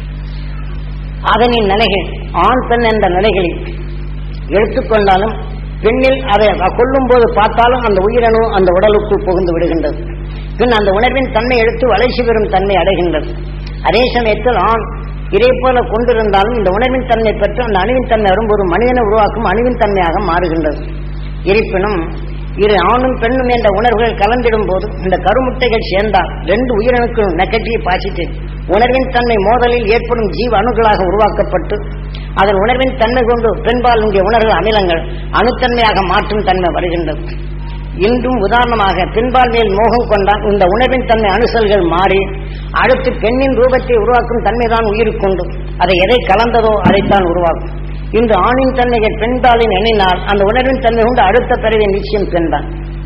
அதனின் நிலைகள் ஆண் பெண் என்ற நிலைகளில் எடுத்துக்கொண்டாலும் பெண்ணில் அதை கொல்லும் போது பார்த்தாலும் அந்த உயிரணு அந்த உடலுக்குள் புகுந்து விடுகின்றது. பின் அந்த உணர்வின் தன்மை எடுத்து வளர்ச்சி பெறும் தன்மை அடைகின்றது. அதே சமயத்தில் ஆண் இதே போல கொண்டிருந்தாலும் இந்த உணர்வின் தன்மை பெற்று அந்த அணுவின் தன்மை வரும்போது மனிதனை உருவாக்கும் அணுவின் தன்மையாக மாறுகின்றது. இருப்பினும் இரு ஆணும் பெண்ணும் என்ற உணர்வுகள் கலந்திடும் போது இந்த கருமுட்டைகள் சேர்ந்தால் ரெண்டு உயிரணுக்கள் நெகட்டிவ் பாசிட்டிவ் உணர்வின் தன்மை மோதலில் ஏற்படும் ஜீவ அணுக்களாக உருவாக்கப்பட்டு அதன் உணர்வின் தன்மை கொண்டு பெண்பால் இங்கே உணர்வு அமிலங்கள் அணுத்தன்மையாக மாற்றும் தன்மை வருகின்றது. இன்றும் உதாரணமாக பெண்பால் மேல் மோகம் கொண்டால் இந்த உணர்வின் தன்மை அணுசல்கள் மாறி அடுத்து பெண்ணின் ரூபத்தை உருவாக்கும் தன்மைதான் உயிருக்கொண்டு அதை எதை கலந்ததோ அதைத்தான் உருவாக்கும். இன்று ஆணின் தன்மையை பெண்பாலின் எண்ணினால் அந்த உணர்வின் தன்மை கொண்டு அடுத்த பிறவை நிச்சயம் பெண்தான்.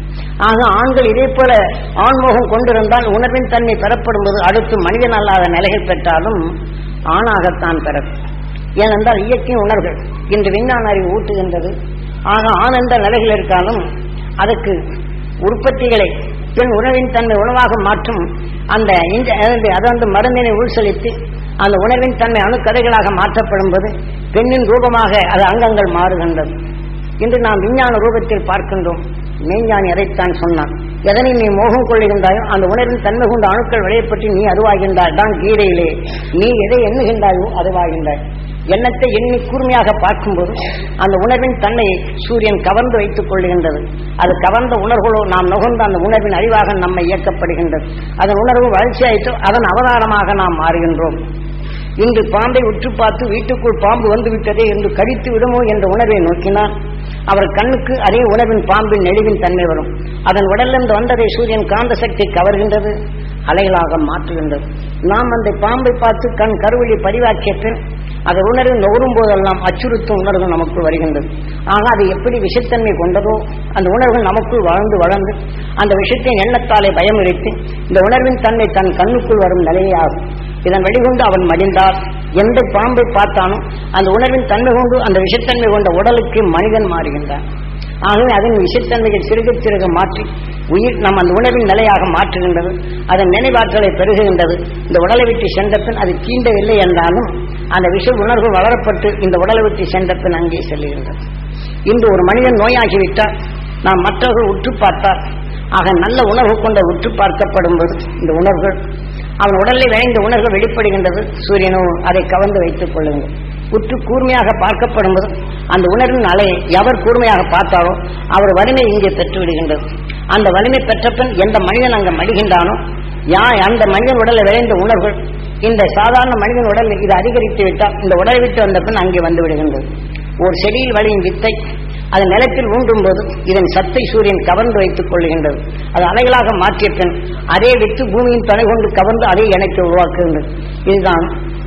ஆக ஆண்கள் இதே போல ஆண்மோகம் கொண்டிருந்தால் உணர்வின் தன்மை பெறப்படும் போது அடுத்து மனிதன் அல்லாத நிலைகள் பெற்றாலும் ஆணாகத்தான் பிறக்கும். ஏனென்றால் இயற்கை உணர்வுகள் இன்று விஞ்ஞான அறிவு ஊட்டுகின்றது. ஆக ஆண் என்ற நிலைகள் இருக்காலும் அதற்கு உற்பத்திகளை பெண் உணவின் தன்மை உணவாக மாற்றும் அந்த அதாவது மருந்தினை உள்செலுத்தி அந்த உணர்வின் தன்மை அணுக்கதைகளாக மாற்றப்படும் போது பெண்ணின் ரூபமாக அது அங்கங்கள் மாறுகின்றது. இன்று நாம் விஞ்ஞான ரூபத்தில் பார்க்கின்றோம். மெய்ஞானி அதைத்தான் சொன்னான். எதனை நீ மோகம் கொள்ளுகின்றாயோ அந்த உணர்வின் தன்மை கொண்ட அணுக்கள் விளையப்பட்டு நீ அதுவாகின்றாய் தான் கீதையிலே. நீ எதை எண்ணுகின்றாயோ அதுவாகின்றாய். எண்ணத்தை எண்ணி கூர்மையாக பார்க்கும்போது அந்த உணர்வின் தன்னை சூரியன் கவர்ந்து வைத்துக் கொள்ளுகின்றது. அது கவர்ந்த உணர்வுகளோ நாம் நுகர்ந்த அந்த உணர்வின் அழிவாக நம்மை இயக்கப்படுகின்றது. அதன் உணர்வு வளர்ச்சியாயிட்டோ அதன் அவதாரமாக நாம் மாறுகின்றோம். இன்று பாம்பை உற்று பார்த்து வீட்டுக்குள் பாம்பு வந்து விட்டதே என்று கடித்து விடுமோ என்ற உணர்வை நோக்கினால் அவர் கண்ணுக்கு அதே உணர்வின் பாம்பின் நெளிவின் தன்மை வரும். அதன் உடலிருந்து வந்ததை சூரியன் காந்த சக்தி கவர்கின்றது, அலைகளாக மாற்றுகின்றது. நாம் அந்த பாம்பை பார்த்து கண் கருவழி பதிவாக்கிய பின் அதை உணர்வு நுகரும் போதெல்லாம் அச்சுறுத்தும் உணர்வு நமக்குள் வருகின்றது. ஆக அது எப்படி விஷத்தன்மை கொண்டதோ அந்த உணர்வுகள் நமக்குள் வளர்ந்து வளர்ந்து அந்த விஷயத்தின் எண்ணத்தாலே பயம் இருத்தி இந்த உணர்வின் தன்மை தன் கண்ணுக்குள் வரும் நிலையாகும். இதன் வெளிகொண்டு அவன் மடிந்தால் எந்த பாம்பை பார்த்தானோ அந்த உணர்வின் தன்மை கொண்டு அந்த விஷத்தன்மை கொண்ட உடலுக்கு மனிதன் மாறுகின்றான். ஆகவே அதன் விஷத்தன்மைகள் சிறுக சிறுக மாற்றி உயிர் நம் அந்த உணர்வின் நிலையாக மாற்றுகின்றது. அதன் நினைவாற்றலை பெருகுகின்றது. இந்த உடலை விட்டு சென்ற பின் அது தீண்டவில்லை என்றாலும் அந்த விஷ உணர்வு வளரப்பட்டு இந்த உடலை விட்டு சென்ற பின் அங்கே செல்லுகின்றது. இன்று ஒரு மனிதன் நோயாகிவிட்டால் நாம் மற்றவர்கள் உற்று பார்த்தால் ஆக நல்ல உணர்வு கொண்ட உற்று பார்க்கப்படும் போது இந்த உணர்வுகள் அவன் உடலில் விளைந்த உணர்வு வெளிப்படுகின்றது. சூரியனோ அதை கவர்ந்து வைத்துக் கொள்ளுங்கள். உற்று கூர்மையாக பார்க்கப்படும் போது அந்த உணர்வின் அலையை எவர் கூர்மையாக பார்த்தாலோ அவர் வலிமை இங்கே பெற்று விடுகின்றது. அந்த வலிமை பெற்ற பின் எந்த மனிதன் அங்கு மடிகின்றானோ யா அந்த மனிதன் உடலில் விளைந்த உணர்வுகள் இந்த சாதாரண மனிதன் உடலில் இது அதிகரித்து விட்டால் இந்த உடலை விட்டு வந்த பின் அங்கே வந்து விடுகின்றது. ஒரு செடியில் வழியும் வித்தை அது நிலத்தில் ஊன்றும் போது இதன் சத்தை சூரியன் கவர்ந்து வைத்துக் கொள்ளுகின்றது. அது அலைகளாக மாற்றிய பின் அதே வித்து பூமியின் துணை கொண்டு கவர்ந்து அதே இணைக்க உருவாக்குகின்றது. இதுதான்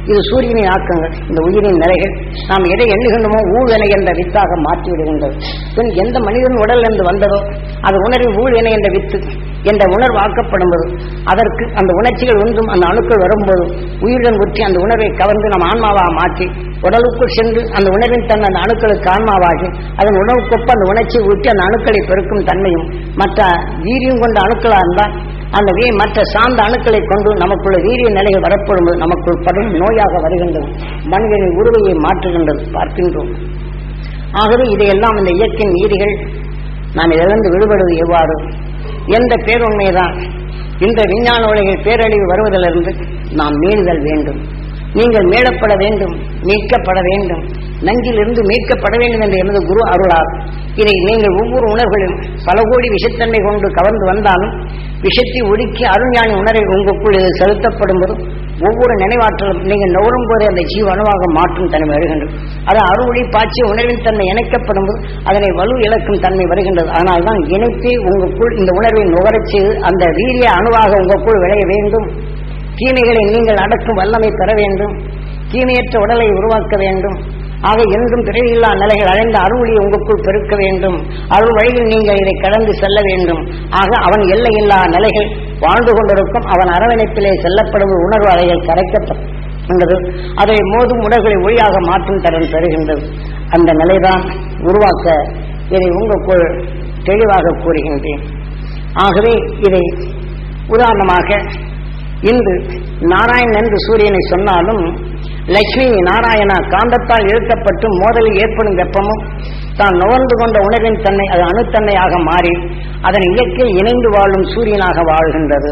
இது சூரியனின் ஆக்கங்கள். இந்த உயிரின் நிலைகள் நாம் எதை எண்ணுகின்றோமோ ஊழ்வினை என்ற வித்தாக மாற்றி விடுகின்றது. பின் எந்த மனிதன் உடல் இருந்து வந்ததோ அது உணர்வின் ஊழ்வினை என்ற வித்து என்ற உணர்வு ஆக்கப்படும்போது அதற்கு அந்த உணர்ச்சிகள் ஒன்றும் அந்த அணுக்கள் வரும்போது உயிருடன் ஊற்றி அந்த உணர்வை கவர்ந்து நம் ஆன்மாவாக மாற்றி உடலுக்குள் சென்று அந்த உணர்வின் தன் அந்த அணுக்களுக்கு ஆன்மாவாகி அதன் உணவுக்கொப்ப அந்த உணர்ச்சியை ஊற்றி அந்த அணுக்களை பெருக்கும் தன்மையும் மற்ற வீரியம் கொண்ட அணுக்களாக இருந்தால் அந்த வீ மற்ற சார்ந்த அணுக்களை கொண்டு நமக்குள்ள வீரிய நிலைகள் வரப்படும்போது நமக்குள் படும் நோயாக வருகின்றது. மனிதனின் உருவையை மாற்றுகின்றது பார்க்கின்றோம். ஆகவே இதையெல்லாம் இந்த இயற்கையின் நீதிகள் நாம் இதிலிருந்து விடுபடுவது எவ்வாறு எந்த பேருண்மைதான் இந்த விஞ்ஞான உலகில் பேரழிவு வருவதிலிருந்து நாம் மீளுதல் வேண்டும். நீங்கள் மீளப்பட வேண்டும், மீட்கப்பட வேண்டும், நஞ்சிலிருந்து மீட்கப்பட வேண்டும் என்று எனது குரு அருளார். இதை நீங்கள் ஒவ்வொரு உணர்வுகளும் பல கோடி விஷத்தன்மை கொண்டு கவர்ந்து வந்தாலும் விஷத்தை ஒடுக்கி அருஞானி உணரை உங்களுக்குள் இது செலுத்தப்படும் போது ஒவ்வொரு நினைவாற்றலும் நீங்கள் நுகரும் போதே அந்த ஜீவ அணுவாக மாற்றும் தன்மை வருகின்றது. அது அருளி பாய்ச்சி உணர்வின் தன்மை இணைக்கப்படும் போது அதனை வலு இழக்கும் தன்மை வருகின்றது. ஆனால் தான் இணைத்து உங்களுக்குள் இந்த உணர்வை நுகரச் செய்து அந்த வீரிய அணுவாக உங்களுக்குள் விளைய வேண்டும். தீமைகளை நீங்கள் அடக்கும் வல்லமை பெற வேண்டும். தீமையற்ற உடலை உருவாக்க வேண்டும். ஆக என்றும் பிறவியில்லா நிலைகள் அடைந்த அருள்வழியை உங்களுக்குள் பெருக்க வேண்டும். அருள் வழியில் நீங்கள் இதை கடந்து செல்ல வேண்டும். ஆக அவன் எல்லையில்லா நிலைகள் வாழ்ந்து கொண்டிருக்கும் அவன் அரவணைப்பிலே செல்லப்படும் உணர்வு அலைகள் கரைக்கப்பட்டது. அதை மோதும் உணர்வுகளை ஒளியாக மாற்றும் தரம் பெறுகின்றது. அந்த நிலைதான் உருவாக்க இதை உங்களுக்குள் தெளிவாக கூறுகின்றேன். ஆகவே இதை உதாரணமாக இன்று நாராயணன் என்று சூரியனை சொன்னாலும் லட்சுமி நாராயணா காந்தத்தால் இழுக்கப்பட்டு மோதலில் ஏற்படும் வெப்பமும் தான் நுகர்ந்து கொண்ட உணர்வின் தன்மை அது அணுத்தன்மையாக மாறி அதன் இயற்கையில் இணைந்து வாழும் சூரியனாக வாழ்கின்றது.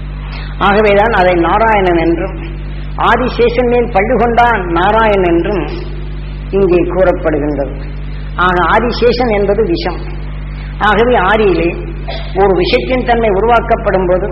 ஆகவேதான் அதை நாராயணன் என்றும் ஆதிசேஷன் மேல் பள்ளி கொண்டான் நாராயணன் என்றும் இங்கே கூறப்படுகின்றது. ஆக ஆதிசேஷன் என்பது விஷம். ஆகவே ஆதியிலே ஒரு விஷத்தின் தன்மை உருவாக்கப்படும் போது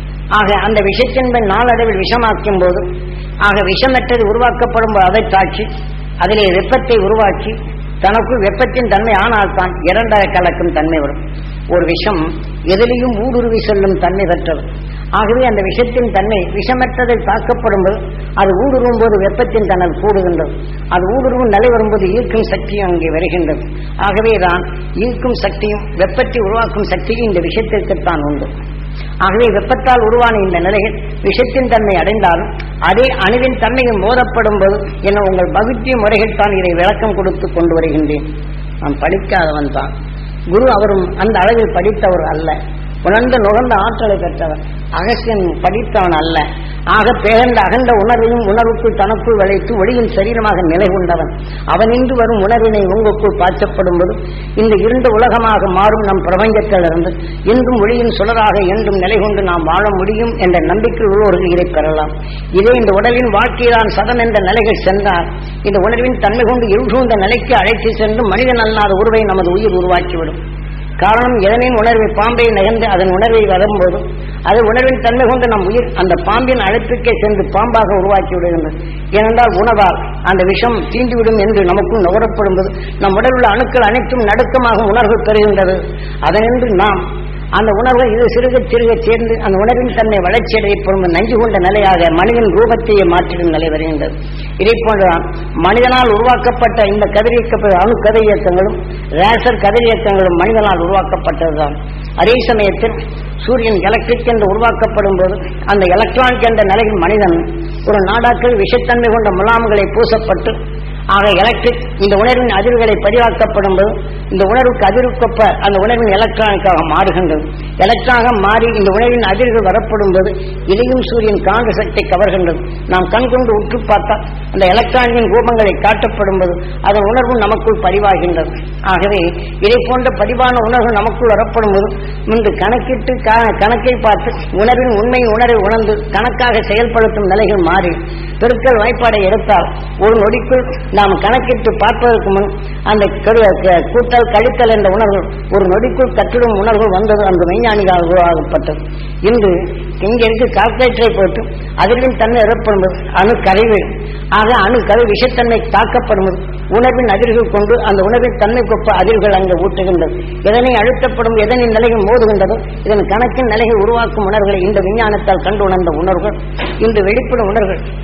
ஆக அந்த விஷத்தின்பை நாளடைவில் விஷமாக்கும் போது ஆக விஷமற்றது உருவாக்கப்படும் போது அதை தாக்கி அதிலே வெப்பத்தை உருவாக்கி தனக்குள் வெப்பத்தின் தன்மை ஆனால்தான் இரண்டரை கலக்கும் தன்மை வரும். ஒரு விஷம் எதிலையும் ஊடுருவி செல்லும் தன்மை பெற்றது. ஆகவே அந்த விஷத்தின் தன்மை விஷமற்றதை தாக்கப்படும் போது அது ஊடுருவும் போது வெப்பத்தின் தன்மை கூடுகின்றது. அது ஊடுருவும் நிலை வரும்போது ஈர்க்கும் சக்தியும் அங்கே வருகின்றது. ஆகவேதான் ஈர்க்கும் சக்தியும் வெப்பத்தை உருவாக்கும் சக்தியும் இந்த விஷத்திற்குத்தான் உண்டு. ஆகவே வெப்பத்தால் உருவான இந்த நிலைகள் விஷத்தின் தன்மை அடைந்தாலும் அதே அணுவின் தன்மையும் மோதப்படும் போது என உங்கள் பகுத்திய முறைகள் தான் இதை விளக்கம் கொடுத்து கொண்டு வருகின்றேன். நான் படிக்காதவன் தான். குரு அவரும் அந்த அளவில் படித்தவர் அல்ல. உணர்ந்த நுகர்ந்த ஆற்றலை பெற்றவர். அகசியன் படித்தவன் அல்ல. ஆக பேகந்த அகண்ட உணர்வையும் உணர்வுக்குள் தனக்குள் விளைத்து ஒளியின் சரீரமாக நிலை கொண்டவன். அவனின்று வரும் உணர்வினை உங்களுக்குள் பாய்ச்சப்படும் போது இந்த இருண்ட உலகமாக மாறும் நம் பிரபஞ்சத்திலிருந்து இன்றும் ஒளியின் சுடராக என்றும் நிலை கொண்டு நாம் வாழ முடியும் என்ற நம்பிக்கை உள்ளவர்கள் இதை பெறலாம். இதே இந்த உடலின் வாழ்க்கையிலான் சதன் என்ற நிலைகள் சென்றால் இந்த உணர்வின் தன்மை கொண்டு இருந்த நிலைக்கு அழைத்து சென்று மனிதன் அல்லாத உருவை நமது உயிர் உருவாக்கிவிடும். காரணம் எதனின் உணர்வை பாம்பை நகர்ந்து அதன் உணர்வை வரும்போது அது உணர்வின் தன்மை கொண்டு நம் உயிர் அந்த பாம்பின் அழைப்புக்கே சென்று பாம்பாக உருவாக்கி விடுகின்றது. ஏனென்றால் உணவால் அந்த விஷம் தீண்டிவிடும் என்று நமக்குள் நுகரப்படும் போது நம் உடல் உள்ள அணுக்கள் அனைத்தும் நடுக்கமாக உணர்வு பெறுகின்றது. அதனின்று நாம் அந்த உணர்வை இது சிறுக சிறுக சேர்ந்து அந்த உணர்வின் தன்மை வளர்ச்சி அடையப்படும் நஞ்சு கொண்ட நிலையாக மனிதன் ரூபத்தையே மாற்றிடும் நிலை வருகின்றது. இதை போன்றுதான் மனிதனால் உருவாக்கப்பட்ட இந்த கதிரியக்கப்பட்ட அணு கதிரியக்கங்களும் ரேசர் கதிரியக்கங்களும் மனிதனால் உருவாக்கப்பட்டதுதான். அதே சமயத்தில் சூரியன் எலக்ட்ரிக் என்று உருவாக்கப்படும் போது அந்த எலக்ட்ரானிக் என்ற நிலையில் மனிதன் ஒரு நாடாக்கள் விஷத்தன்மை கொண்ட முலாம்களை பூசப்பட்டு ஆக எலக்ட்ரிக் இந்த உணர்வின் அதிர்வுகளை பதிவாக்கப்படும் போது இந்த உணர்வுக்கு அதிர்வுக்கொப்ப அந்த உணர்வின் எலக்ட்ரானிக்காக மாறுகின்றது. எலக்ட்ரானாக மாறி இந்த உணர்வின் அதிர்வுகள் வரப்படும் போது இதையும் சூரியன் காந்த சக்தி கவர்கின்றது. நாம் கண் கொண்டு உற்று பார்த்தால் அந்த எலக்ட்ரானின் ரூபங்களை காட்டப்படும் போது அதன் உணர்வு நமக்குள் பதிவாகின்றது. ஆகவே இதை போன்ற பதிவான உணர்வு நமக்குள் வரப்படும் போது முன்பு கணக்கிட்டு கணக்கை பார்த்து உணர்வின் உண்மை உணர்வை உணர்ந்து கணக்காக செயல்படுத்தும் நிலைகள் மாறி பெருக்கல் வாய்ப்பாடை எடுத்தால் ஒரு நொடிக்குள் நாம் கணக்கிட்டு பார்ப்பதற்கு முன் அந்த கூட்டல் கழித்தல் என்ற உணர்வு ஒரு நொடிக்குள் கற்றிடும் உணர்வு வந்தது அந்த மெய்ஞானிகளால் உருவாக்கப்பட்டது. இன்று இங்கிருந்து கால்குலேட்டரை போட்டு அதிர்வின் தன்மை ஏற்படும்போது அணு கரைவு ஆக அணு கரு விஷத்தன்மை தாக்கப்படும்போது உணர்வின் அதிர்வுகள் கொண்டு அந்த உணர்வின் தன்மை கொப்ப அதிர்வுகள் அங்கு ஊட்டுகின்றது. எதனை அழுத்தப்படும் எதனின் நிலைகள் மோதுகின்றதோ இதன் கணக்கின் நிலைகள் உருவாக்கும் உணர்வுகளை இந்த விஞ்ஞானத்தால் கண்டு உணர்ந்த உணர்வுகள் இன்று வெளிப்படும் உணர்வுகள்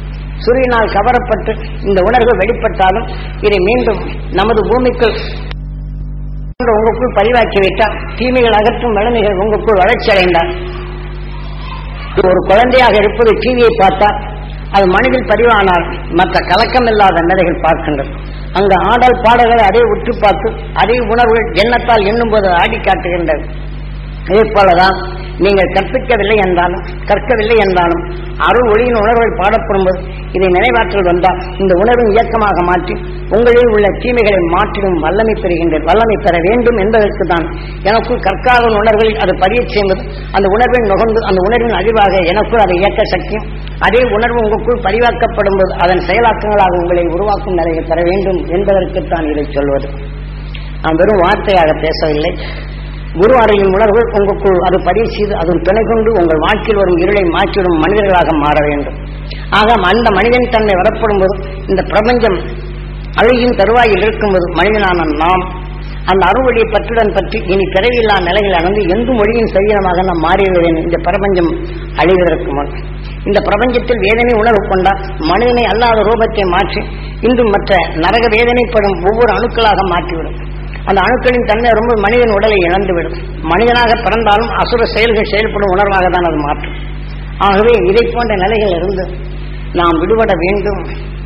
சூரியனால் கவரப்பட்டு இந்த உணர்வு வெளிப்பட்டாலும் இதை மீண்டும் நமது பூமிக்குள் உங்களுக்குள் பதிவாக்கிவிட்டால் தீமைகள் அகற்றும் வலிமைகள் உங்களுக்குள் வளர்ச்சி அடைந்தால் ஒரு குழந்தையாக இருப்பது டிவியை பார்த்தால் அது மனதில் பதிவானால் மற்ற கலக்கம் இல்லாத நிலைகள் பார்க்கின்றது. அங்கு ஆடல் பாடல்களை அதே உற்று பார்த்து அதே உணர்வுகள் எண்ணத்தால் எண்ணும் போது ஆடி காட்டுகின்றது. இதே போலதான் நீங்கள் கற்பிக்கவில்லை என்றாலும் கற்கவில்லை என்றாலும் அருள் ஒளியின் உணர்வுகள் பாடப்படும்போது இதை நினைவாற்றல் வந்தால் இந்த உணர்வின் இயக்கமாக மாற்றி உங்களில் உள்ள தீமைகளை மாற்றிடும் வல்லமை பெறுகின்றது. வல்லமை பெற வேண்டும் என்பதற்கு தான் எனக்குள் கற்காத உணர்வுகளில் அது பதிய செய்வது, அந்த உணர்வின் நுகர்ந்து அந்த உணர்வின் அதிர்வாக எனக்குள் அதை இயக்க சக்தியும் அதே உணர்வு உங்களுக்குள் பதிவாக்கப்படும் போது அதன் செயலாக்கங்களாக உங்களை உருவாக்கும் நிலையை பெற வேண்டும் என்பதற்குத்தான் இதை சொல்வது. நாம் வெறும் வார்த்தையாக பேசவில்லை. குரு அறையின் உணர்வு உங்களுக்குள் அது பதிவு செய்து அதன் துணை கொண்டு உங்கள் வாழ்க்கையில் வரும் இருளை மாற்றிடும் மனிதர்களாக மாற வேண்டும். ஆக அந்த மனிதன் தன்னை வரப்படும் போது இந்த பிரபஞ்சம் அழுகின் தருவாயில் இருக்கும்போது மனிதனான நாம் அந்த அருள்வழியை பற்றுடன் பற்றி இனி பிறவியில்லா நிலையில் அடைந்து எந்த மொழியின் சரீரமாக நாம் மாறிவிடுவேன். இந்த பிரபஞ்சம் அழிவதற்கு முன் இந்த பிரபஞ்சத்தில் வேதனை உணர்வு கொண்டால் மனிதனை அல்லாத ரூபத்தை மாற்றி இன்று மற்ற நரக வேதனைப்படும் ஒவ்வொரு அணுக்களாக மாற்றிவிடும். அந்த அணுக்களின் தன்மை ரொம்ப மனிதன் உடலை இழந்துவிடும். மனிதனாக பிறந்தாலும் அசுர செயல்கள் செயல்படும் உணர்வாக தான் அது மாற்றும். ஆகவே இதை போன்ற நிலைகள் இருந்து நாம் விடுபட வேண்டும்.